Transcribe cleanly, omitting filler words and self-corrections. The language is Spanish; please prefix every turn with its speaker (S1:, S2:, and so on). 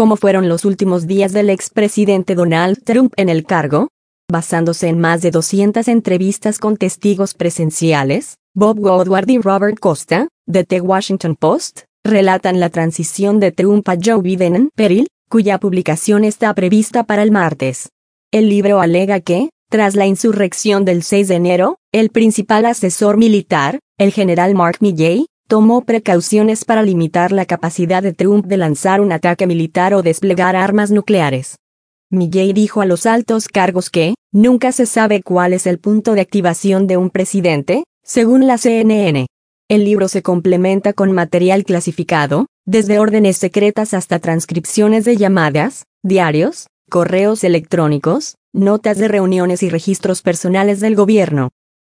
S1: ¿Cómo fueron los últimos días del expresidente Donald Trump en el cargo? Basándose en más de 200 entrevistas con testigos presenciales, Bob Woodward y Robert Costa, de The Washington Post, relatan la transición de Trump a Joe Biden en peril, cuya publicación está prevista para el martes. El libro alega que, tras la insurrección del 6 de enero, el principal asesor militar, el general Mark Milley, tomó precauciones para limitar la capacidad de Trump de lanzar un ataque militar o desplegar armas nucleares. Milley dijo a los altos cargos que, nunca se sabe cuál es el punto de activación de un presidente, según la CNN. El libro se complementa con material clasificado, desde órdenes secretas hasta transcripciones de llamadas, diarios, correos electrónicos, notas de reuniones y registros personales del gobierno.